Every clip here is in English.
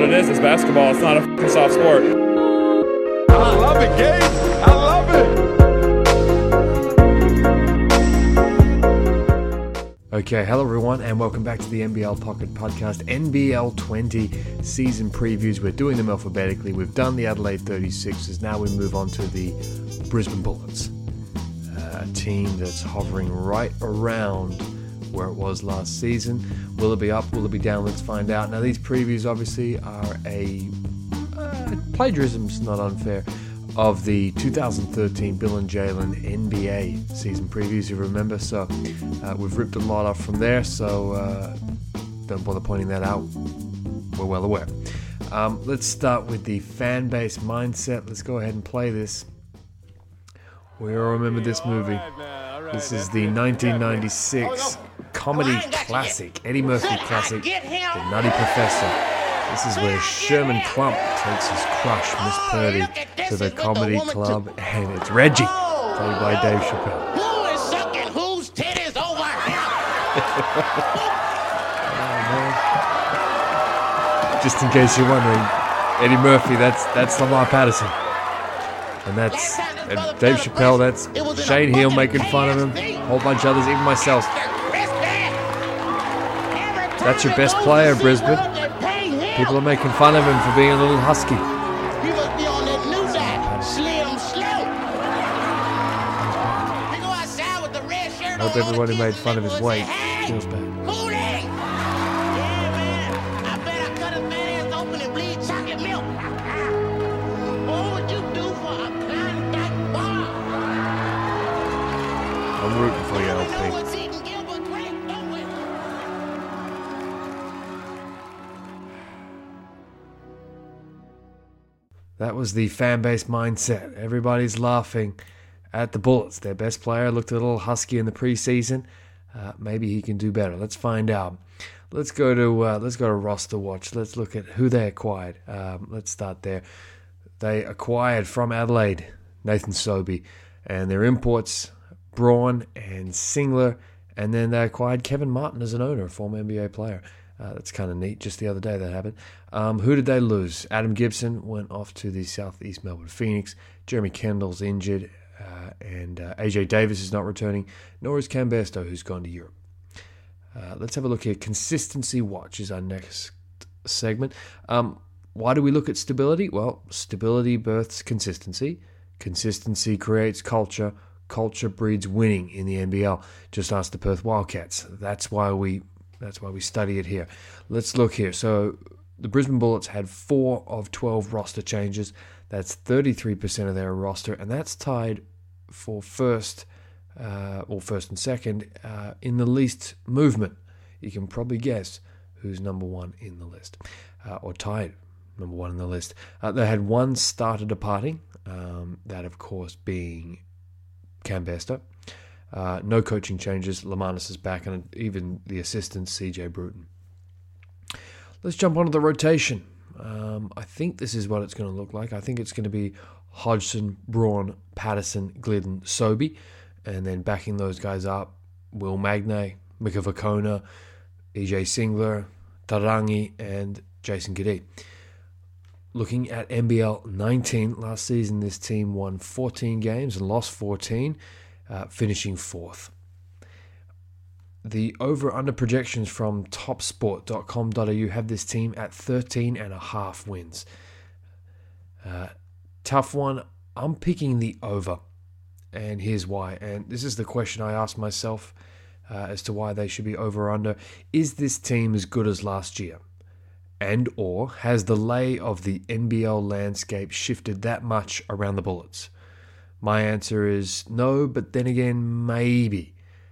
it is. It's basketball. It's not a fucking soft sport. I love it, Gabe. I love it. Okay, hello everyone, and welcome back to the NBL Pocket Podcast, NBL 20 season previews. We're doing them alphabetically. We've done the Adelaide 36ers. Now we move on to the Brisbane Bullets, a team that's hovering right around where it was last season. Will it be up? Will it be down? Let's find out. Now, these previews obviously are a plagiarism's not unfair, of the 2013 Bill and Jalen NBA season previews, you remember. So we've ripped a lot off from there, so don't bother pointing that out. We're well aware. Let's start with the fan base mindset. Let's go ahead and play this. We all remember this movie. This is the 1996 comedy classic, Eddie Murphy classic, The Nutty Professor. This is where Sherman Klump takes his crush, Miss Purdy, to the comedy club, and it's Reggie, played by Dave Chappelle. Who is sucking whose titties over here? Just in case you're wondering, Eddie Murphy, that's Lamar Patterson. And that's Dave Chappelle, that's Shane Heal making fun of him, a whole bunch of others, even myself. That's your best player, Brisbane. People are making fun of him for being a little husky. You must be on that new side, Slim Slow. We go outside with the red shirt I hope everyone who made fun of his weight feels bad. Who they? Yeah, man. I bet I cut his fat ass open and bleed chocolate milk. What would you do for a Klondike bar? I'm rooting for you, LP. What's eating Gilbert Grape, don't we? That was the fan base mindset. Everybody's laughing at the Bullets. Their best player looked a little husky in the preseason. Maybe he can do better. Let's find out. Let's go to roster watch. Let's look at who they acquired. Let's start there. They acquired from Adelaide Nathan Sobey, and their imports Braun and Singler, and then they acquired Kevin Martin as an owner, a former NBA player. That's kind of neat. Just the other day that happened. Who did they lose? Adam Gibson went off to the Southeast Melbourne Phoenix. Jeremy Kendall's injured, and AJ Davis is not returning, nor is Cam Bairstow, who's gone to Europe. Let's have a look here. Consistency watch is our next segment. Why do we look at stability? Well, stability births consistency. Consistency creates culture. Culture breeds winning in the NBL. Just ask the Perth Wildcats. That's why we study it here. Let's look here. So the Brisbane Bullets had 4 of 12 roster changes. That's 33% of their roster, and that's tied for first and second in the least movement. You can probably guess who's number one in the list, or tied number one in the list. They had one starter departing, that of course being Cam Bairstow. No coaching changes. Lamanis is back, and even the assistant, CJ Bruton. Let's jump onto the rotation. I think this is what it's going to look like. I think it's going to be Hodgson, Braun, Patterson, Glidden, Sobey, and then backing those guys up, Will Magnay, Mika Vukona, EJ Singler, Tarangi, and Jason Kadee. Looking at NBL 19, last season this team won 14 games and lost 14, finishing 4th. The over-under projections from topsport.com.au have this team at 13.5 wins. Tough one. I'm picking the over, and here's why. And this is the question I asked myself as to why they should be over or under. Is this team as good as last year? And or has the lay of the NBL landscape shifted that much around the Bullets? My answer is no, but then again, maybe.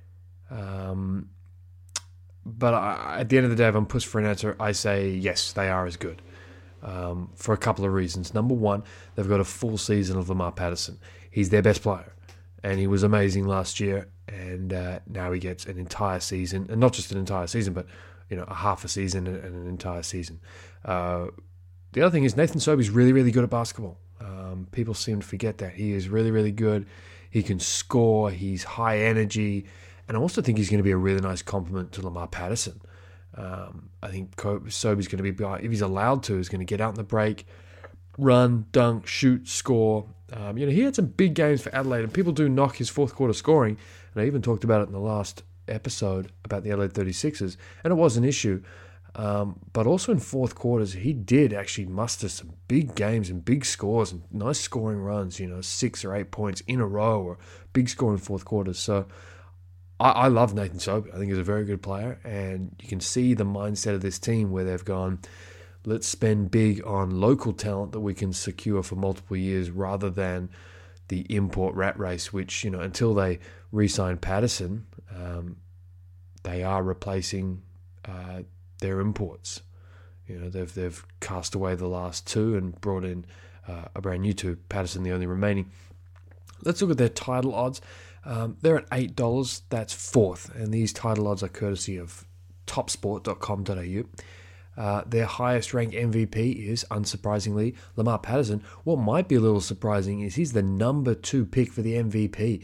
But at the end of the day, if I'm pushed for an answer, I say yes, they are as good. For a couple of reasons. Number one, they've got a full season of Lamar Patterson. He's their best player, and he was amazing last year, and now he gets an entire season, and not just an entire season, but a half a season and an entire season. The other thing is Nathan Sobey's really, really good at basketball. People seem to forget that. He is really, really good. He can score. He's high energy. And I also think he's going to be a really nice compliment to Lamar Patterson. I think Sobey's going to be, if he's allowed to, is going to get out in the break, run, dunk, shoot, score. He had some big games for Adelaide, and people do knock his fourth quarter scoring. And I even talked about it in the last episode about the Adelaide 36ers, and it was an issue. But also in fourth quarters, he did actually muster some big games and big scores and nice scoring runs, 6 or 8 points in a row, or big score in fourth quarters. So I love Nathan Sobey. I think he's a very good player, and you can see the mindset of this team where they've gone, let's spend big on local talent that we can secure for multiple years rather than the import rat race, which, until they re-sign Patterson, they are replacing their imports. They've cast away the last two and brought in a brand new two, Patterson the only remaining. Let's look at their title odds. They're at $8. That's fourth, and these title odds are courtesy of topsport.com.au. Their highest ranked MVP is, unsurprisingly, Lamar Patterson. What might be a little surprising is he's the number 2 pick for the MVP,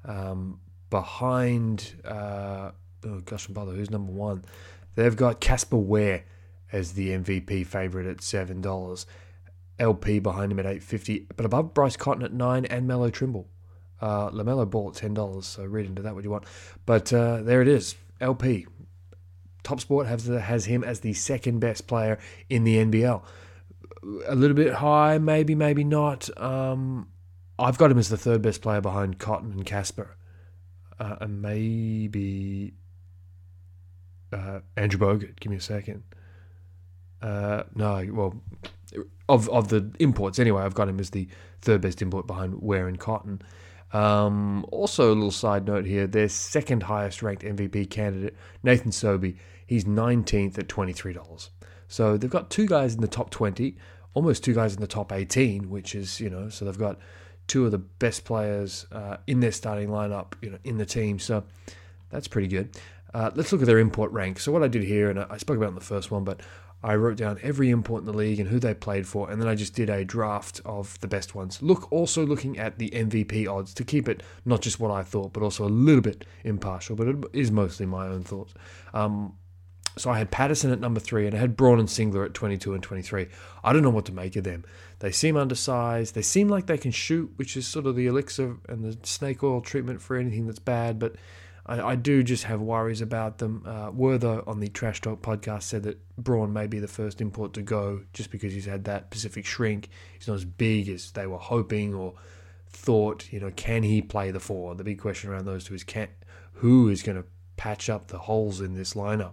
behind, who's number 1? They've got Casper Ware as the MVP favourite at $7. LP behind him at $8.50, but above Bryce Cotton at $9 and Melo Trimble. LaMelo Ball at $10, so read into that what you want. But there it is, LP. TopSport has him as the second best player in the NBL. A little bit high, maybe not. I've got him as the third best player behind Cotton and Casper. And maybe Andrew Bogut. Give me a second. Of the imports anyway, I've got him as the third best import behind Ware and Cotton. Also, a little side note here, their second highest ranked MVP candidate, Nathan Sobey, he's 19th at $23. So they've got 2 guys in the top 20, almost 2 guys in the top 18, which is, so they've got 2 of the best players in their starting lineup, in the team. So that's pretty good. Let's look at their import rank. So what I did here, and I spoke about it in the first one, but I wrote down every import in the league and who they played for, and then I just did a draft of the best ones. Also looking at the MVP odds to keep it not just what I thought, but also a little bit impartial, but it is mostly my own thoughts. So I had Patterson at number 3, and I had Braun and Singler at 22 and 23. I don't know what to make of them. They seem undersized. They seem like they can shoot, which is sort of the elixir and the snake oil treatment for anything that's bad, but I do just have worries about them. Werther on the Trash Talk podcast said that Braun may be the first import to go just because he's had that Pacific shrink. He's not as big as they were hoping or thought. Can he play the 4? The big question around those two is who is going to patch up the holes in this lineup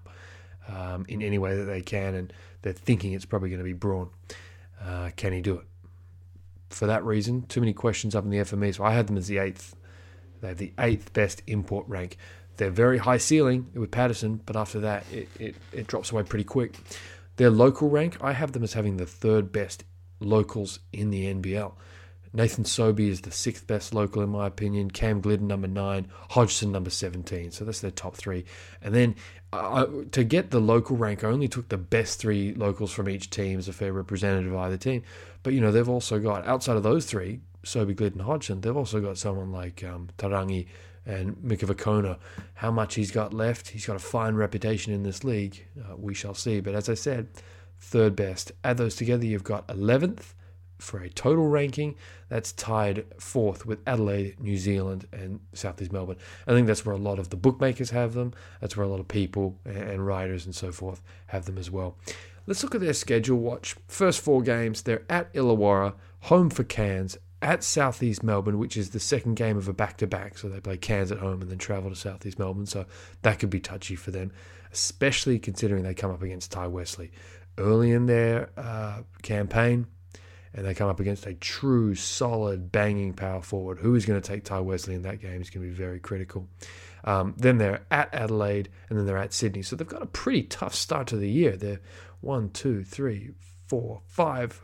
in any way that they can, and they're thinking it's probably going to be Braun. Can he do it? For that reason, too many questions up in the FME, so I had them as the 8th. They have the 8th best import rank. They're very high ceiling with Patterson, but after that, it drops away pretty quick. Their local rank, I have them as having the 3rd best locals in the NBL. Nathan Sobey is the 6th best local in my opinion. Cam Glidden number 9, Hodgson number 17. So that's their top 3. And then to get the local rank, I only took the best 3 locals from each team as a fair representative of either team. But they've also got, outside of those 3, Sobey, Glidden, Hodgson, they've also got someone like Tarangi and Mikavakona. How much he's got left, he's got a fine reputation in this league. We shall see. But as I said, 3rd best. Add those together, you've got 11th for a total ranking. That's tied 4th with Adelaide, New Zealand, and South East Melbourne. I think that's where a lot of the bookmakers have them. That's where a lot of people and writers and so forth have them as well. Let's look at their schedule watch. First 4 games, they're at Illawarra, home for Cairns, at South East Melbourne, which is the second game of a back-to-back. So they play Cairns at home and then travel to South East Melbourne. So that could be touchy for them, especially considering they come up against Ty Wesley early in their campaign. And they come up against a true, solid, banging power forward. Who is going to take Ty Wesley in that game is going to be very critical. Then they're at Adelaide, and then they're at Sydney. So they've got a pretty tough start to the year. They're 1, 2, 3, 4, 5.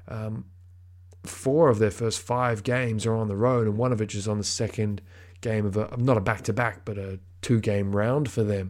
4 of their first 5 games are on the road, and one of which is on the second game of not a back-to-back, but a 2-game round for them.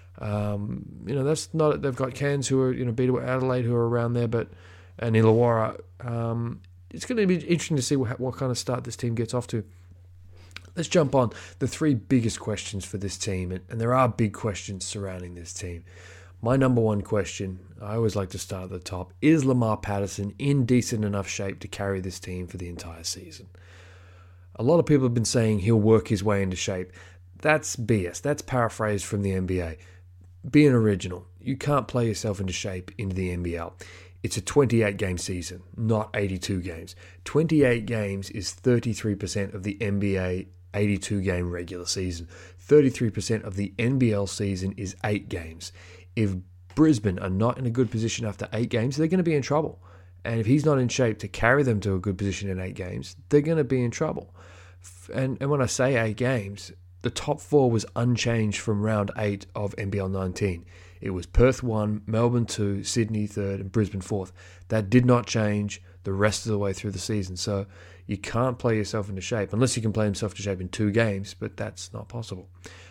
That's not. They've got Cairns who are beat Adelaide who are around there, and Illawarra. It's going to be interesting to see what kind of start this team gets off to. Let's jump on the 3 biggest questions for this team, and there are big questions surrounding this team. My number one question, I always like to start at the top, is Lamar Patterson in decent enough shape to carry this team for the entire season? A lot of people have been saying he'll work his way into shape. That's BS. That's paraphrased from the NBA. Be an original. You can't play yourself into shape into the NBL. It's a 28-game season, not 82 games. 28 games is 33% of the NBA 82-game regular season. 33% of the NBL season is 8 games. If Brisbane are not in a good position after 8 games, they're going to be in trouble. And if he's not in shape to carry them to a good position in 8 games, they're going to be in trouble. And when I say 8 games, the top 4 was unchanged from round 8 of NBL 19. It was Perth 1, Melbourne 2, Sydney 3rd, and Brisbane 4th. That did not change the rest of the way through the season. So you can't play yourself into shape, unless you can play yourself into shape in 2 games, but that's not possible.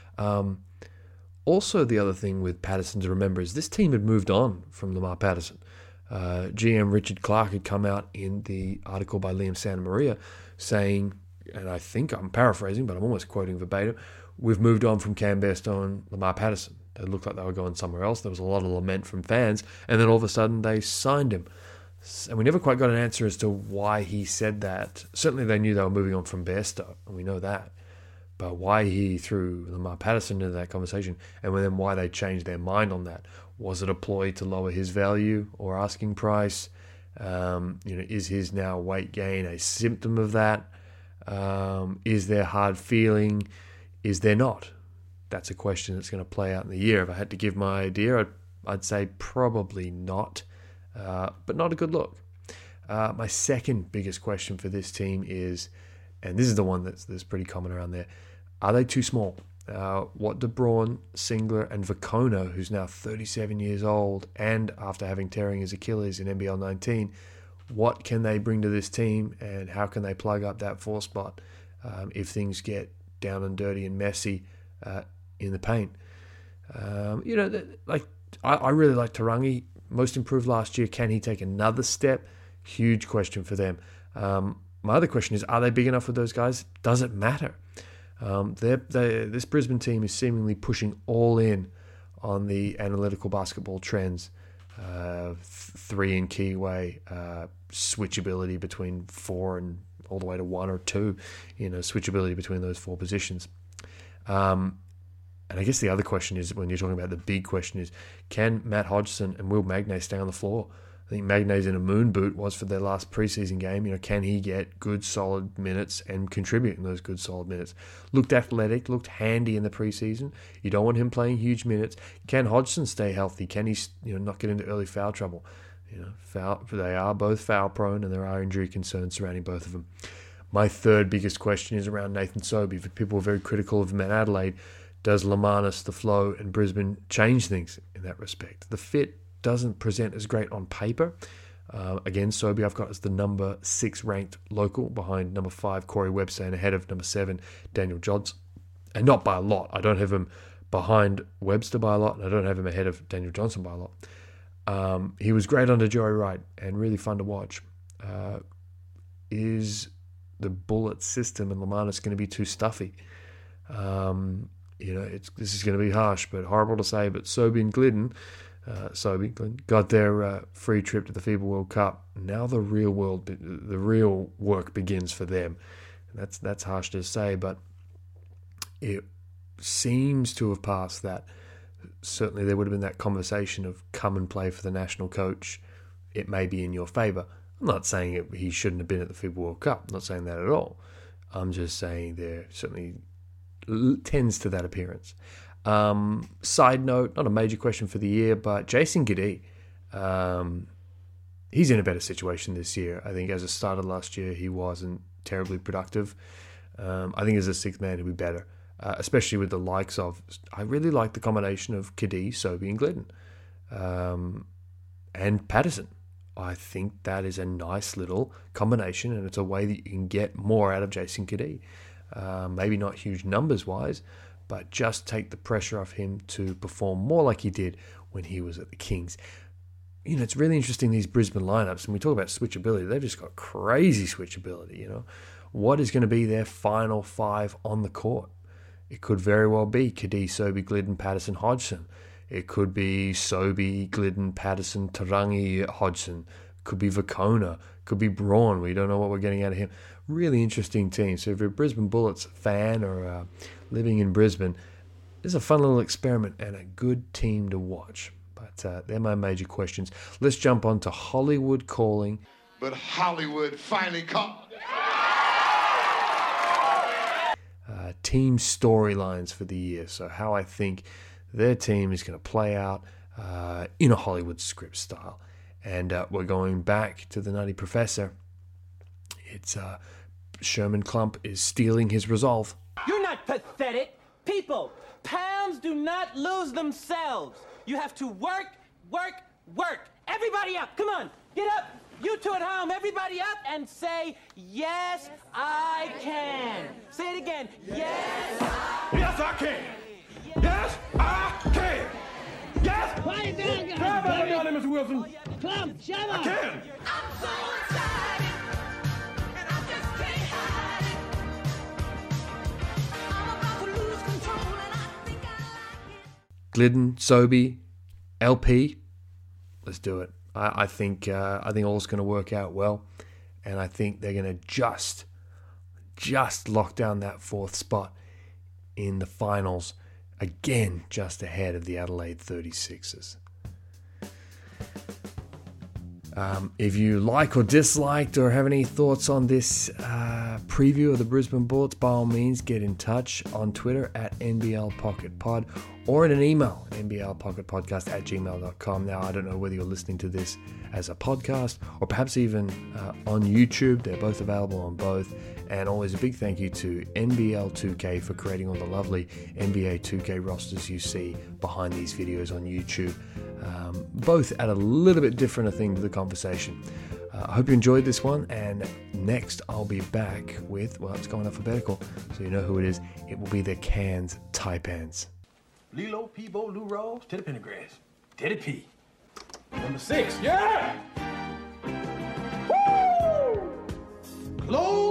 Also, the other thing with Patterson to remember is this team had moved on from Lamar Patterson. GM Richard Clark had come out in the article by Liam Santamaria saying, and I think I'm paraphrasing, but I'm almost quoting verbatim, we've moved on from Cam Bairstow and Lamar Patterson. It looked like they were going somewhere else. There was a lot of lament from fans, and then all of a sudden they signed him. And we never quite got an answer as to why he said that. Certainly they knew they were moving on from Bairstow, and we know that. But why he threw Lamar Patterson into that conversation, and then why they changed their mind on that. Was it a ploy to lower his value or asking price? Is his now weight gain a symptom of that? Is there hard feeling? Is there not? That's a question that's going to play out in the year. If I had to give my idea, I'd say probably not, but not a good look. My second biggest question for this team is, and this is the one that's pretty common around there, are they too small? What De Braun, Singler, and Vacona, who's now 37 years old, and after having tearing his Achilles in NBL 19, what can they bring to this team, and how can they plug up that 4 spot if things get down and dirty and messy in the paint? I really like Tarangi. Most improved last year. Can he take another step? Huge question for them. My other question is, are they big enough for those guys? Does it matter? This Brisbane team is seemingly pushing all in on the analytical basketball trends. 3 in keyway, switchability between 4 and all the way to 1 or 2, switchability between those 4 positions. And I guess the other question is, when you're talking about the big question is, can Matt Hodgson and Will Magnay stay on the floor? I think Magnay's in a moon boot, was for their last preseason game. Can he get good, solid minutes and contribute in those good, solid minutes? Looked athletic, looked handy in the preseason. You don't want him playing huge minutes. Can Hodgson stay healthy? Can he, not get into early foul trouble? They are both foul prone, and there are injury concerns surrounding both of them. My third biggest question is around Nathan Sobey. People were very critical of him at Adelaide. Does Lamanis, the flow, and Brisbane change things in that respect? The fit doesn't present as great on paper. Again, Sobey I've got as the number 6 ranked local, behind number 5 Corey Webster, and ahead of number 7 Daniel Johnson. And not by a lot. I don't have him behind Webster by a lot, and I don't have him ahead of Daniel Johnson by a lot. He was great under Joey Wright and really fun to watch. Is the Bullet system and Lamanis going to be too stuffy? This is going to be harsh, but horrible to say. But Sobey and Glidden got their free trip to the FIBA World Cup. Now the real work begins for them. And that's harsh to say, but it seems to have passed that. Certainly there would have been that conversation of come and play for the national coach. It may be in your favour. I'm not saying he shouldn't have been at the FIBA World Cup. I'm not saying that at all. I'm just saying there certainly tends to that appearance. Side note, not a major question for the year, but Jason Giddey, he's in a better situation this year. I think as a starter last year, he wasn't terribly productive. I think as a 6th man, he'll be better, especially with the likes of, I really like the combination of Giddey, Sobey, and Glidden, and Patterson. I think that is a nice little combination, and it's a way that you can get more out of Jason Giddey. Maybe not huge numbers-wise, but just take the pressure off him to perform more like he did when he was at the Kings. It's really interesting, these Brisbane lineups, and we talk about switchability. They've just got crazy switchability, What is going to be their final 5 on the court? It could very well be Giddey, Sobey, Glidden, Patterson, Hodgson. It could be Sobey, Glidden, Patterson, Tarangi, Hodgson. Could be Vacona. Could be Braun. We don't know what we're getting out of him. Really interesting team. So if you're a Brisbane Bullets fan or living in Brisbane, it's a fun little experiment and a good team to watch. But they're my major questions. Let's jump on to Hollywood calling. But Hollywood finally caught. Team storylines for the year. So how I think their team is going to play out in a Hollywood script style. And we're going back to the Nutty Professor. It's Sherman Klump is stealing his resolve. You're not pathetic. People, pounds do not lose themselves. You have to work, work, work. Everybody up. Come on. Get up. You two at home, everybody up and say, yes, I can. Say it again. Yes, I can. Yes, I can. Yes. Quiet down, guys. Grab out of there, Mr. Wilson. Klump, shut up. I can. I'm so excited, and I just can't hide it. I'm about to lose control, and I think I like it. Glidden, Sobey, LP. Let's do it. I think all's going to work out well, and I think they're going to just lock down that fourth spot in the finals, again just ahead of the Adelaide 36ers. If you like or disliked or have any thoughts on this preview of the Brisbane Bullets, by all means get in touch on Twitter at NBLPocketPod or in an email, nblpocketpodcast@gmail.com. Now, I don't know whether you're listening to this as a podcast or perhaps even on YouTube. They're both available on both. And always a big thank you to NBL 2K for creating all the lovely NBA 2K rosters you see behind these videos on YouTube. Both add a little bit different a thing to the conversation. I hope you enjoyed this one, and next I'll be back with, well, it's going alphabetical, so you know who it is. It will be the Cairns Taipans. Lilo, Peebo, Lou Rose, Teddy Pendergrass. Teddy P. Number 6, yeah! Woo! Close